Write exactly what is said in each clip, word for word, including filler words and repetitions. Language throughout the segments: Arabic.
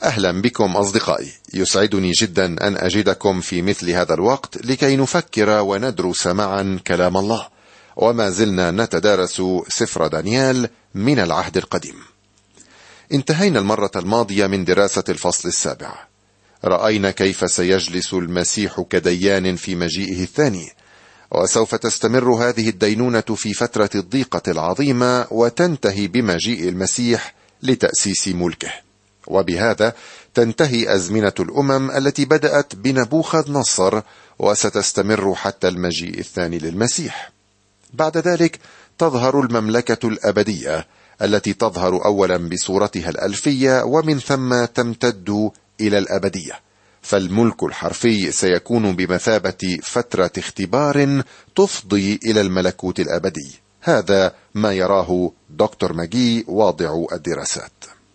أهلا بكم أصدقائي، يسعدني جدا أن أجدكم في مثل هذا الوقت لكي نفكر وندرس معا كلام الله، وما زلنا نتدارس سفر دانيال من العهد القديم. انتهينا المرة الماضية من دراسة الفصل السابع. رأينا كيف سيجلس المسيح كديان في مجيئه الثاني، وسوف تستمر هذه الدينونة في فترة الضيقة العظيمة وتنتهي بمجيء المسيح لتأسيس ملكه، وبهذا تنتهي أزمنة الأمم التي بدأت بنبوخذ نصر وستستمر حتى المجيء الثاني للمسيح. بعد ذلك تظهر المملكة الأبدية التي تظهر أولا بصورتها الألفية ومن ثم تمتد إلى الأبدية، فالملك الحرفي سيكون بمثابة فترة اختبار تفضي إلى الملكوت الأبدي. هذا ما يراه دكتور ماجي واضع الدراسات.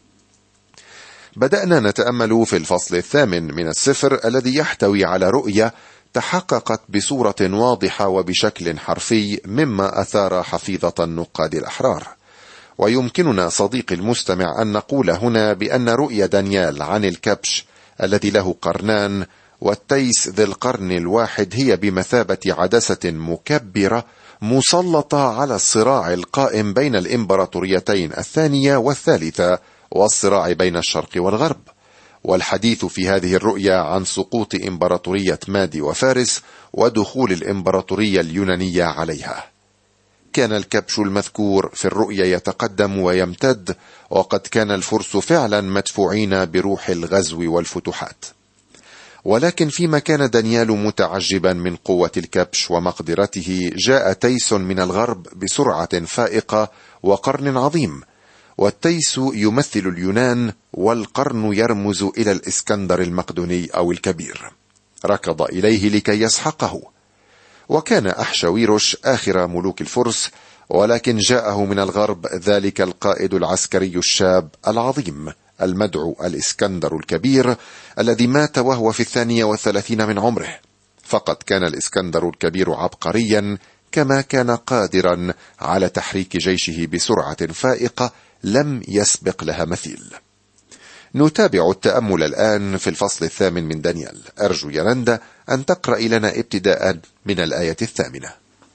بدأنا نتأمل في الفصل الثامن من السفر الذي يحتوي على رؤية تحققت بصورة واضحة وبشكل حرفي مما أثار حفيظة النقاد الأحرار. ويمكننا صديقي المستمع أن نقول هنا بأن رؤية دانيال عن الكبش الذي له قرنان والتيس ذي القرن الواحد هي بمثابة عدسة مكبرة مسلطة على الصراع القائم بين الإمبراطوريتين الثانية والثالثة والصراع بين الشرق والغرب. والحديث في هذه الرؤيا عن سقوط إمبراطورية مادي وفارس ودخول الإمبراطورية اليونانية عليها. كان الكبش المذكور في الرؤيا يتقدم ويمتد، وقد كان الفرس فعلا مدفوعين بروح الغزو والفتوحات. ولكن فيما كان دانيال متعجبا من قوة الكبش ومقدرته، جاء تيس من الغرب بسرعة فائقة وقرن عظيم، والتيس يمثل اليونان والقرن يرمز إلى الإسكندر المقدوني أو الكبير. ركض إليه لكي يسحقه، وكان أحشويروش آخر ملوك الفرس، ولكن جاءه من الغرب ذلك القائد العسكري الشاب العظيم المدعو الإسكندر الكبير الذي مات وهو في الثانية والثلاثين من عمره. فقد كان الإسكندر الكبير عبقريا، كما كان قادرا على تحريك جيشه بسرعة فائقة لم يسبق لها مثيل. نتابع التأمل الآن في الفصل الثامن من دانيال. أرجو يرندا أن تقرأ لنا ابتداء من الآية الثامنة.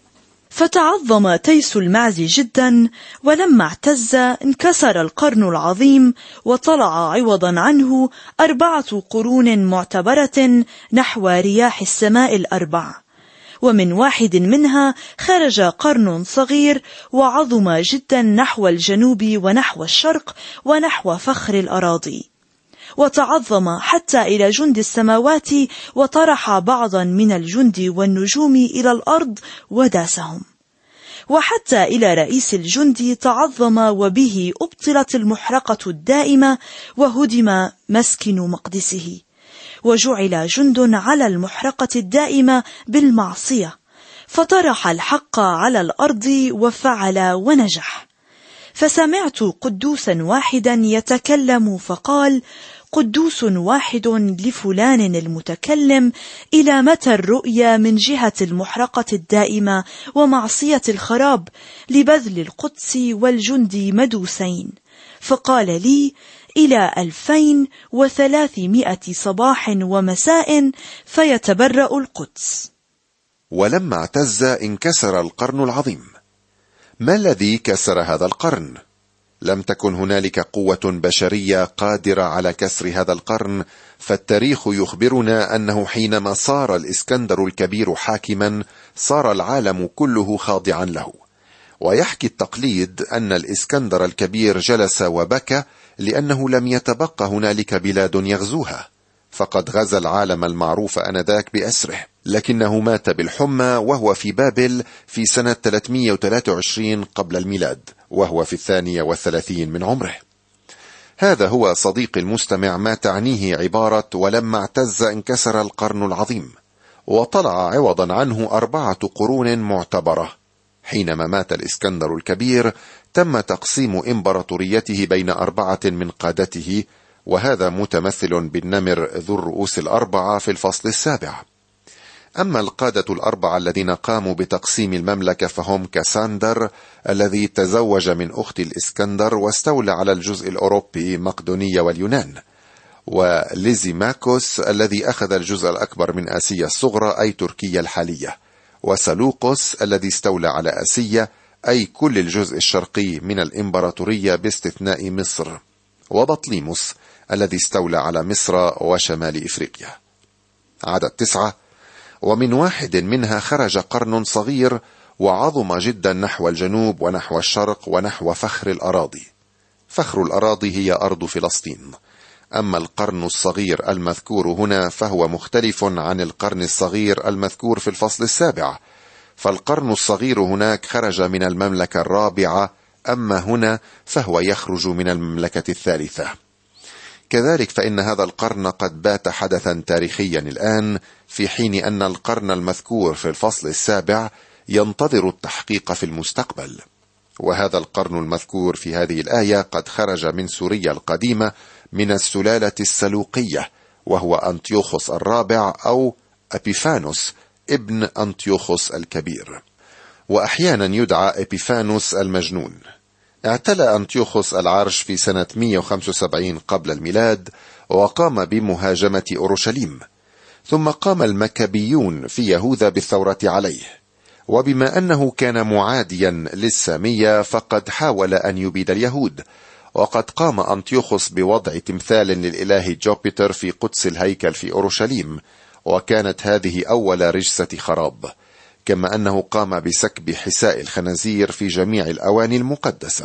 فتعظم تيس المعز جدا، ولما اعتز انكسر القرن العظيم، وطلع عوضا عنه أربعة قرون معتبرة نحو رياح السماء الأربع، ومن واحد منها خرج قرن صغير وعظم جدا نحو الجنوب ونحو الشرق ونحو فخر الأراضي، وتعظم حتى إلى جند السماوات، وطرح بعضا من الجند والنجوم إلى الأرض وداسهم، وحتى إلى رئيس الجند تعظم، وبه أبطلت المحرقة الدائمة وهدم مسكن مقدسه، وجعل جند على المحرقة الدائمة بالمعصية، فطرح الحق على الأرض وفعل ونجح. فسمعت قدوسا واحدا يتكلم فقال: قدوس واحد لفلان المتكلم، إلى متى الرؤيا من جهة المحرقة الدائمة ومعصية الخراب لبذل القدس والجند مدوسين؟ فقال لي: إلى ألفين وثلاثمائة صباح ومساء فيتبرأ القدس. ولما اعتز انكسر القرن العظيم. ما الذي كسر هذا القرن؟ لم تكن هنالك قوة بشرية قادرة على كسر هذا القرن، فالتاريخ يخبرنا أنه حينما صار الإسكندر الكبير حاكما صار العالم كله خاضعا له. ويحكي التقليد أن الإسكندر الكبير جلس وبكى لأنه لم يتبقى هنالك بلاد يغزوها، فقد غزا العالم المعروف آنذاك بأسره، لكنه مات بالحمى وهو في بابل في سنة ثلاثمائة وثلاثة وعشرين قبل الميلاد، وهو في الثانية والثلاثين من عمره. هذا هو صديقي المستمع ما تعنيه عبارة ولما اعتز انكسر القرن العظيم، وطلع عوضا عنه أربعة قرون معتبرة. حينما مات الإسكندر الكبير تم تقسيم إمبراطوريته بين أربعة من قادته، وهذا متمثل بالنمر ذو الرؤوس الأربعة في الفصل السابع. أما القادة الأربعة الذين قاموا بتقسيم المملكة فهم كاساندر الذي تزوج من أخت الإسكندر واستولى على الجزء الأوروبي مقدونية واليونان، وليزيماكوس الذي أخذ الجزء الأكبر من آسيا الصغرى أي تركيا الحالية، وسلوقس الذي استولى على آسيا أي كل الجزء الشرقي من الإمبراطورية باستثناء مصر، وبطليموس الذي استولى على مصر وشمال إفريقيا. عدد تسعة: ومن واحد منها خرج قرن صغير وعظم جدا نحو الجنوب ونحو الشرق ونحو فخر الأراضي. فخر الأراضي هي أرض فلسطين. أما القرن الصغير المذكور هنا فهو مختلف عن القرن الصغير المذكور في الفصل السابع، فالقرن الصغير هناك خرج من المملكة الرابعة، أما هنا فهو يخرج من المملكة الثالثة. كذلك فإن هذا القرن قد بات حدثا تاريخيا الآن، في حين أن القرن المذكور في الفصل السابع ينتظر التحقيق في المستقبل. وهذا القرن المذكور في هذه الآية قد خرج من سوريا القديمة من السلالة السلوقية، وهو أنطيوخوس الرابع أو أبيفانوس ابن أنطيوخوس الكبير، وأحيانا يدعى إبيفانوس المجنون. اعتلى أنطيوخوس العرش في سنة مئة وخمسة وسبعين قبل الميلاد، وقام بمهاجمة أورشليم، ثم قام المكابيون في يهوذا بالثورة عليه، وبما أنه كان معاديا للسامية فقد حاول أن يبيد اليهود، وقد قام أنطيوخوس بوضع تمثال للإله جوبيتر في قدس الهيكل في أورشليم، وكانت هذه أول رجسة خراب، كما أنه قام بسكب حساء الخنازير في جميع الأواني المقدسة.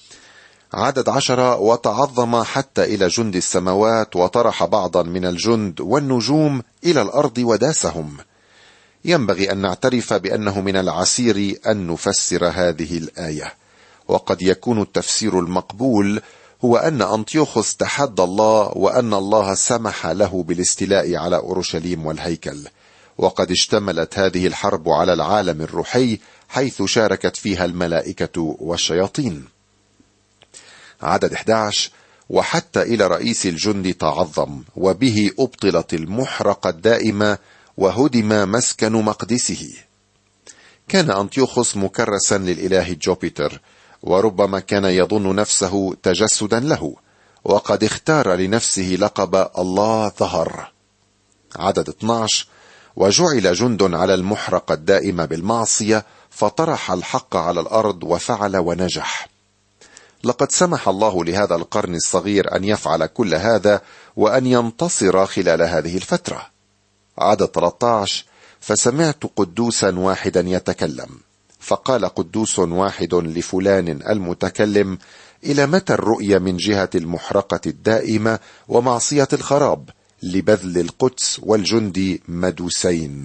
عدد عشرة: وتعظم حتى إلى جند السماوات وطرح بعضا من الجند والنجوم إلى الأرض وداسهم. ينبغي أن نعترف بأنه من العسير أن نفسر هذه الآية، وقد يكون التفسير المقبول هو أن أنطيوخوس تحدى الله، وأن الله سمح له بالاستيلاء على أورشليم والهيكل، وقد اشتملت هذه الحرب على العالم الروحي حيث شاركت فيها الملائكة والشياطين. عدد أحد عشر: وحتى إلى رئيس الجند تعظم، وبه أبطلت المحرقة الدائمة وهدم مسكن مقدسه. كان أنطيوخوس مكرسا للإله جوبيتر، وربما كان يظن نفسه تجسدا له، وقد اختار لنفسه لقب الله ظهر. عدد اثني عشر: وجعل جند على المحرقة الدائمة بالمعصية، فطرح الحق على الأرض وفعل ونجح. لقد سمح الله لهذا القرن الصغير أن يفعل كل هذا وأن ينتصر خلال هذه الفترة. عدد ثلاثة عشر: فسمعت قدوسا واحدا يتكلم، فقال قدوس واحد لفلان المتكلم: إلى متى الرؤية من جهة المحرقة الدائمة ومعصية الخراب لبذل القدس والجند مدوسين؟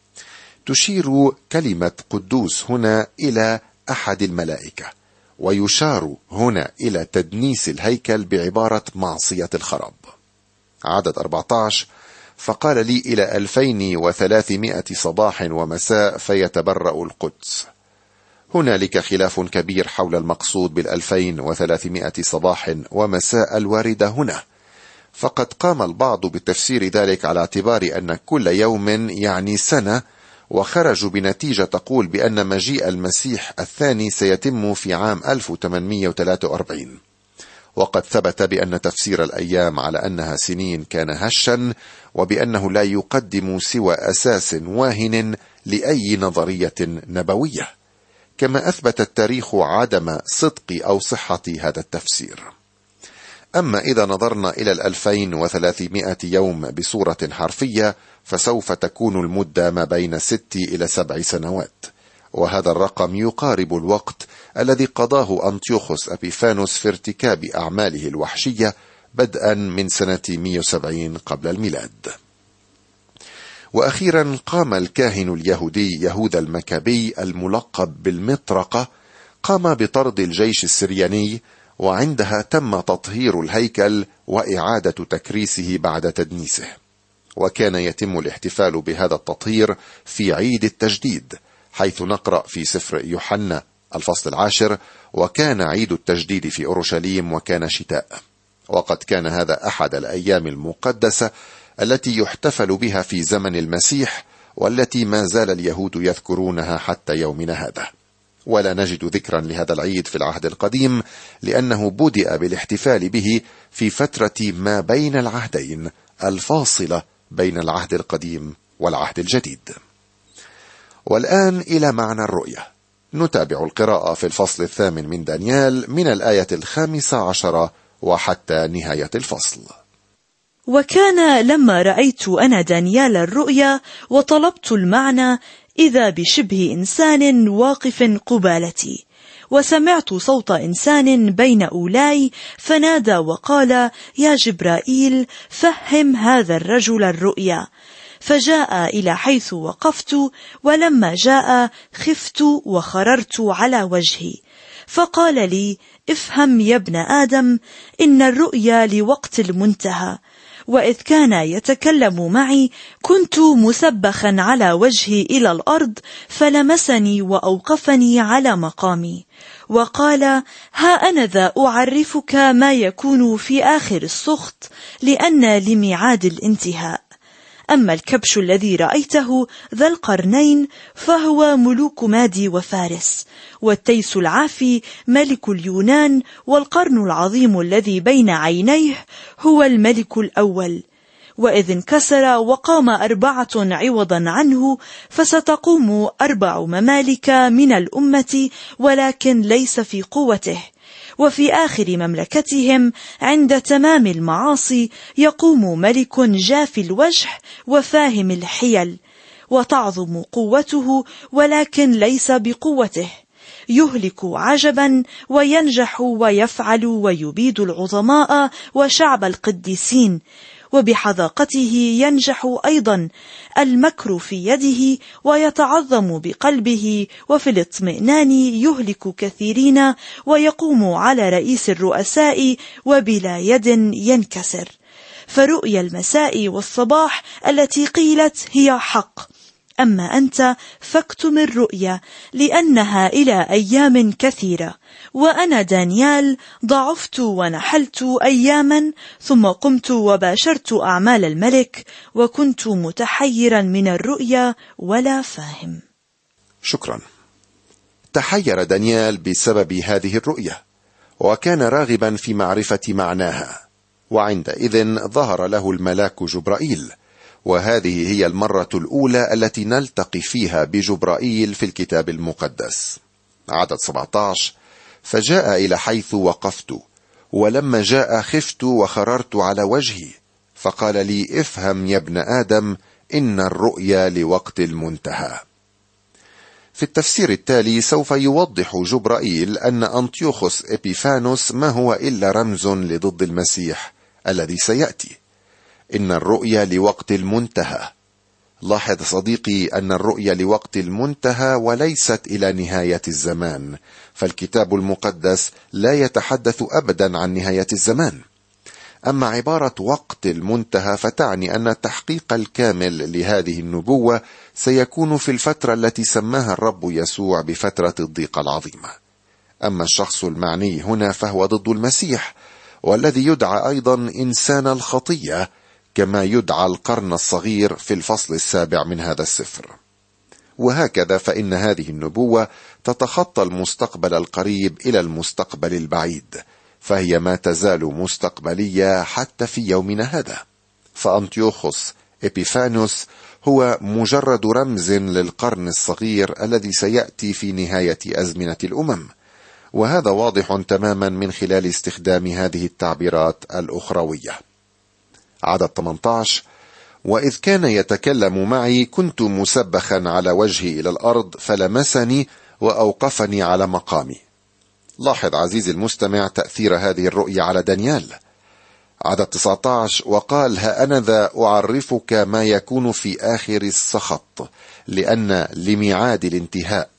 تشير كلمة قدوس هنا إلى أحد الملائكة، ويشار هنا إلى تدنيس الهيكل بعبارة معصية الخراب. عدد أربعة عشر: فقال لي إلى ألفين وثلاثمائة صباح ومساء فيتبرأ القدس. هنالك خلاف كبير حول المقصود بالألفين وثلاثمائة صباح ومساء الواردة هنا، فقد قام البعض بتفسير ذلك على اعتبار أن كل يوم يعني سنة، وخرجوا بنتيجة تقول بأن مجيء المسيح الثاني سيتم في عام ألف وثمانمائة وثلاثة وأربعين، وقد ثبت بأن تفسير الأيام على أنها سنين كان هشا، وبأنه لا يقدم سوى أساس واهن لأي نظرية نبوية، كما أثبت التاريخ عدم صدق أو صحة هذا التفسير. أما إذا نظرنا إلى الألفين وثلاثمائة يوم بصورة حرفية، فسوف تكون المدة ما بين ست إلى سبع سنوات، وهذا الرقم يقارب الوقت الذي قضاه أنطيوخوس أبيفانوس في ارتكاب أعماله الوحشية بدءا من سنة مئة وسبعين قبل الميلاد. وأخيرا قام الكاهن اليهودي يهوذا المكابي الملقب بالمطرقة، قام بطرد الجيش السرياني، وعندها تم تطهير الهيكل وإعادة تكريسه بعد تدنيسه. وكان يتم الاحتفال بهذا التطهير في عيد التجديد، حيث نقرأ في سفر يوحنا الفصل العاشر: وكان عيد التجديد في أورشليم وكان شتاء. وقد كان هذا أحد الأيام المقدسة التي يحتفل بها في زمن المسيح، والتي ما زال اليهود يذكرونها حتى يومنا هذا. ولا نجد ذكرا لهذا العيد في العهد القديم، لأنه بدأ بالاحتفال به في فترة ما بين العهدين الفاصلة بين العهد القديم والعهد الجديد. والآن إلى معنى الرؤية. نتابع القراءة في الفصل الثامن من دانيال من الآية الخامسة عشرة وحتى نهاية الفصل. وكان لما رأيت أنا دانيال الرؤيا وطلبت المعنى، إذا بشبه إنسان واقف قبالتي، وسمعت صوت إنسان بين أولاي فنادى وقال: يا جبرائيل، فهم هذا الرجل الرؤيا. فجاء إلى حيث وقفت، ولما جاء خفت وخررت على وجهي. فقال لي: افهم يا ابن آدم، إن الرؤيا لوقت المنتهى. وإذ كان يتكلم معي كنت مسبخا على وجهي إلى الأرض، فلمسني وأوقفني على مقامي، وقال: ها أنا ذا أعرفك ما يكون في آخر السخط، لأن لميعاد الانتهاء. أما الكبش الذي رأيته ذا القرنين فهو ملوك مادي وفارس، والتيس العافي ملك اليونان، والقرن العظيم الذي بين عينيه هو الملك الأول. وإذ انكسر وقام أربعة عوضا عنه، فستقوم أربع ممالك من الأمة، ولكن ليس في قوته. وفي آخر مملكتهم عند تمام المعاصي يقوم ملك جاف الوجه وفاهم الحيل، وتعظم قوته ولكن ليس بقوته، يهلك عجبا وينجح ويفعل ويبيد العظماء وشعب القديسين، وبحذاقته ينجح أيضا. المكر في يده ويتعظم بقلبه، وفي الاطمئنان يهلك كثيرين، ويقوم على رئيس الرؤساء وبلا يد ينكسر. فرؤيا المساء والصباح التي قيلت هي حق. أما أنت فاكتم الرؤيا، لأنها إلى أيام كثيرة. وأنا دانيال ضعفت ونحلت أياما، ثم قمت وباشرت أعمال الملك، وكنت متحيرا من الرؤيا ولا فاهم. شكرا. تحير دانيال بسبب هذه الرؤيا، وكان راغبا في معرفة معناها، وعندئذ ظهر له الملاك جبرائيل، وهذه هي المرة الأولى التي نلتقي فيها بجبرائيل في الكتاب المقدس. عدد سبعة عشر: فجاء إلى حيث وقفت، ولما جاء خفت وخررت على وجهي، فقال لي: افهم يا ابن آدم، إن الرؤيا لوقت المنتهى. في التفسير التالي سوف يوضح جبرائيل أن أنطيوخوس إبيفانوس ما هو إلا رمز لضد المسيح الذي سيأتي. إن الرؤيا لوقت المنتهى. لاحظ صديقي أن الرؤيا لوقت المنتهى وليست إلى نهاية الزمان، فالكتاب المقدس لا يتحدث أبدا عن نهاية الزمان. أما عبارة وقت المنتهى فتعني أن التحقيق الكامل لهذه النبوة سيكون في الفترة التي سماها الرب يسوع بفترة الضيقة العظيمة. أما الشخص المعني هنا فهو ضد المسيح، والذي يدعى أيضا إنسان الخطية، كما يدعى القرن الصغير في الفصل السابع من هذا السفر. وهكذا فإن هذه النبوة تتخطى المستقبل القريب إلى المستقبل البعيد، فهي ما تزال مستقبلية حتى في يومنا هذا. فأنطيوخوس إبيفانوس هو مجرد رمز للقرن الصغير الذي سيأتي في نهاية أزمنة الأمم، وهذا واضح تماما من خلال استخدام هذه التعبيرات الأخروية. عدد ثمانية عشر: وإذ كان يتكلم معي كنت مسبخا على وجهي إلى الأرض، فلمسني وأوقفني على مقامي. لاحظ عزيزي المستمع تأثير هذه الرؤية على دانيال. عدد تسعة عشر: وقال: ها أنا ذا أعرفك ما يكون في آخر السخط، لأن لميعاد الانتهاء.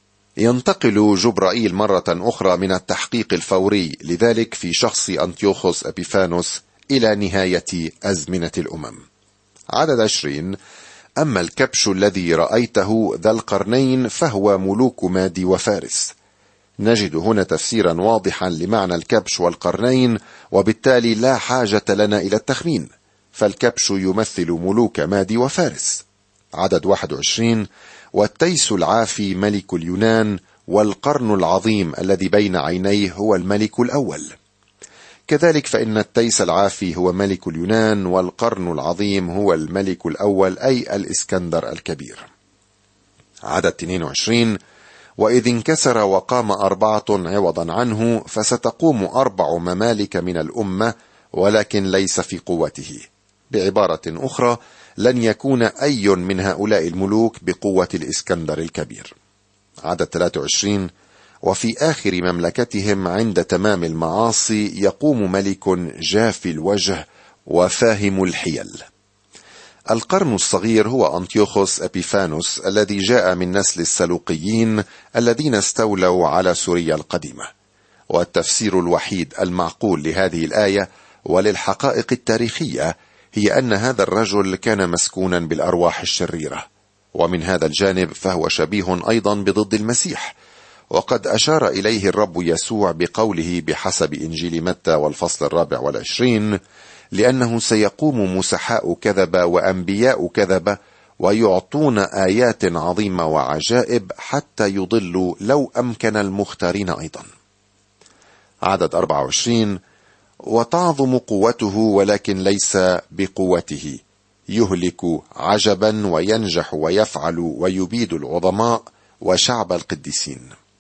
ينتقل جبرائيل مرة أخرى من التحقيق الفوري لذلك في شخص أنطيوخوس إبيفانوس إلى نهاية أزمنة الأمم. عدد عشرين: أما الكبش الذي رأيته ذا القرنين فهو ملوك مادي وفارس. نجد هنا تفسيرا واضحا لمعنى الكبش والقرنين، وبالتالي لا حاجة لنا إلى التخمين، فالكبش يمثل ملوك مادي وفارس. عدد واحد وعشرين: والتيس العافي ملك اليونان، والقرن العظيم الذي بين عينيه هو الملك الأول. كذلك فإن التيس العافي هو ملك اليونان، والقرن العظيم هو الملك الأول أي الإسكندر الكبير. عدد اثنين وعشرين: وإذ انكسر وقام أربعة عوضا عنه، فستقوم أربع ممالك من الأمة، ولكن ليس في قوته. بعبارة أخرى، لن يكون أي من هؤلاء الملوك بقوة الإسكندر الكبير. عدد ثلاثة وعشرين: وفي آخر مملكتهم عند تمام المعاصي يقوم ملك جاف الوجه وفاهم الحيل. القرن الصغير هو أنطيوخوس أبيفانوس الذي جاء من نسل السلوقيين الذين استولوا على سوريا القديمة. والتفسير الوحيد المعقول لهذه الآية وللحقائق التاريخية هي أن هذا الرجل كان مسكونا بالأرواح الشريرة، ومن هذا الجانب فهو شبيه أيضا بضد المسيح، وقد أشار إليه الرب يسوع بقوله بحسب إنجيل متى والفصل الرابع والعشرين: لأنه سيقوم مسحاء كذبة وأنبياء كذبة ويعطون آيات عظيمة وعجائب حتى يضلوا لو أمكن المختارين أيضا. عدد أربعة وعشرين: وتعظم قوته ولكن ليس بقوته، يهلك عجبا وينجح ويفعل ويبيد العظماء وشعب القديسين.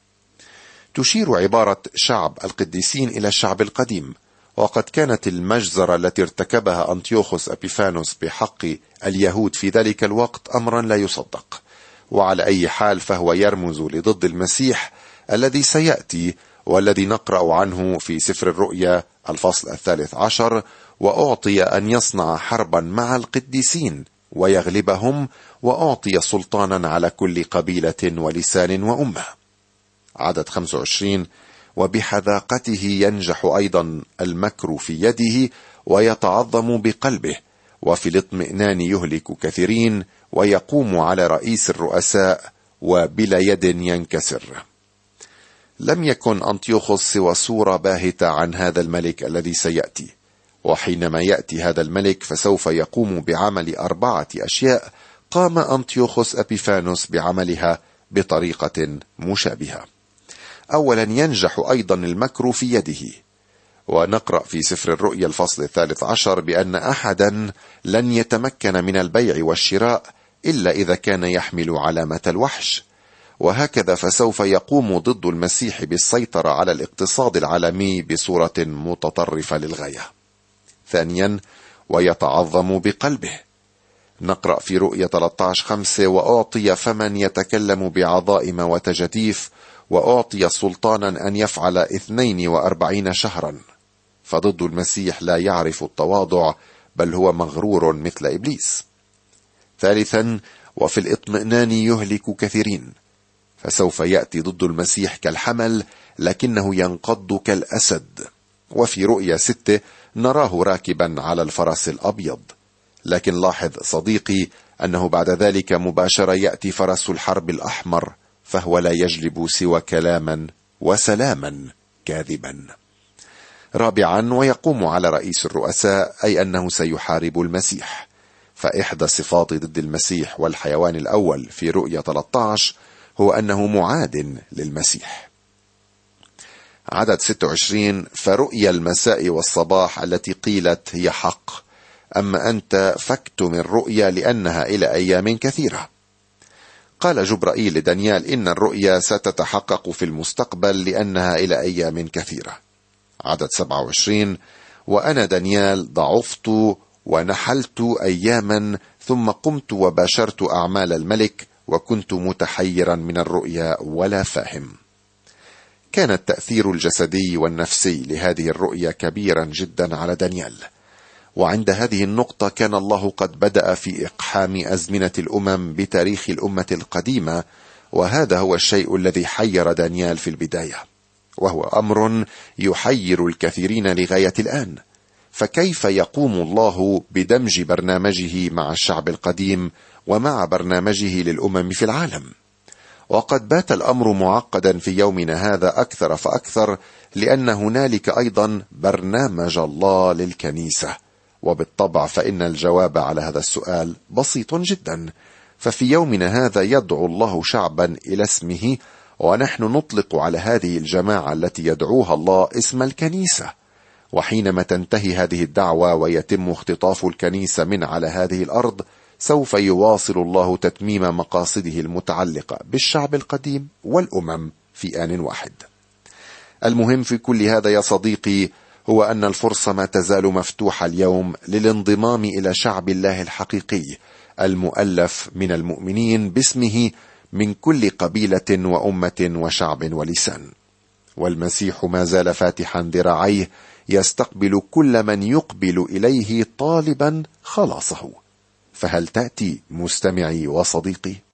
تشير عبارة شعب القديسين إلى الشعب القديم، وقد كانت المجزرة التي ارتكبها أنطيوخوس أبيفانوس بحق اليهود في ذلك الوقت أمرا لا يصدق. وعلى أي حال فهو يرمز لضد المسيح الذي سيأتي، والذي نقرأ عنه في سفر الرؤيا الفصل الثالث عشر: وأعطي أن يصنع حربا مع القديسين ويغلبهم، وأعطي سلطانا على كل قبيلة ولسان وأمة. عدد خمسة وعشرين: وبحذاقته ينجح أيضا المكر في يده ويتعظم بقلبه، وفي الاطمئنان يهلك كثيرين، ويقوم على رئيس الرؤساء وبلا يد ينكسر. لم يكن أنطيوخوس سوى صورة باهتة عن هذا الملك الذي سيأتي، وحينما يأتي هذا الملك فسوف يقوم بعمل أربعة أشياء قام أنطيوخوس أبيفانوس بعملها بطريقة مشابهة. أولا، ينجح أيضا المكر في يده، ونقرأ في سفر الرؤيا الفصل الثالث عشر بأن أحدا لن يتمكن من البيع والشراء إلا إذا كان يحمل علامة الوحش. وهكذا فسوف يقوم ضد المسيح بالسيطرة على الاقتصاد العالمي بصورة متطرفة للغاية. ثانيا، ويتعظم بقلبه. نقرأ في رؤيا ثلاثة عشر خمسة: وأعطي فمن يتكلم بعظائم وتجديف، وأعطي سلطانا أن يفعل اثنين وأربعين شهرا. فضد المسيح لا يعرف التواضع، بل هو مغرور مثل إبليس. ثالثا، وفي الاطمئنان يهلك كثيرين. فسوف يأتي ضد المسيح كالحمل، لكنه ينقض كالأسد. وفي رؤيا ستة نراه راكبا على الفرس الأبيض. لكن لاحظ صديقي أنه بعد ذلك مباشرة يأتي فرس الحرب الأحمر، فهو لا يجلب سوى كلاما وسلاما كاذبا. رابعا، ويقوم على رئيس الرؤساء، أي أنه سيحارب المسيح. فإحدى صفات ضد المسيح والحيوان الأول في رؤيا ثلاثة عشر هو أنه معاد للمسيح. عدد ستة وعشرين: فرؤيا المساء والصباح التي قيلت هي حق، أما أنت فاكتم الرؤيا لأنها إلى أيام كثيرة. قال جبرائيل لدانيال إن الرؤيا ستتحقق في المستقبل لأنها إلى أيام كثيرة. عدد سبعة وعشرين: وأنا دانيال ضعفت ونحلت أياما، ثم قمت وباشرت أعمال الملك، وكنت متحيرا من الرؤيا ولا فاهم. كان التأثير الجسدي والنفسي لهذه الرؤيا كبيرا جدا على دانيال. وعند هذه النقطة كان الله قد بدأ في إقحام أزمنة الأمم بتاريخ الأمة القديمة، وهذا هو الشيء الذي حير دانيال في البداية، وهو أمر يحير الكثيرين لغاية الآن. فكيف يقوم الله بدمج برنامجه مع الشعب القديم ومع برنامجه للأمم في العالم؟ وقد بات الأمر معقدا في يومنا هذا أكثر فأكثر، لأن هنالك أيضا برنامج الله للكنيسة. وبالطبع فإن الجواب على هذا السؤال بسيط جدا. ففي يومنا هذا يدعو الله شعبا إلى اسمه، ونحن نطلق على هذه الجماعة التي يدعوها الله اسم الكنيسة، وحينما تنتهي هذه الدعوة ويتم اختطاف الكنيسة من على هذه الأرض، سوف يواصل الله تتميم مقاصده المتعلقة بالشعب القديم والأمم في آن واحد. المهم في كل هذا يا صديقي هو أن الفرصة ما تزال مفتوحة اليوم للانضمام إلى شعب الله الحقيقي المؤلف من المؤمنين باسمه من كل قبيلة وأمة وشعب ولسان. والمسيح ما زال فاتحا ذراعيه يستقبل كل من يقبل إليه طالبا خلاصه. فهل تأتي مستمعي وصديقي؟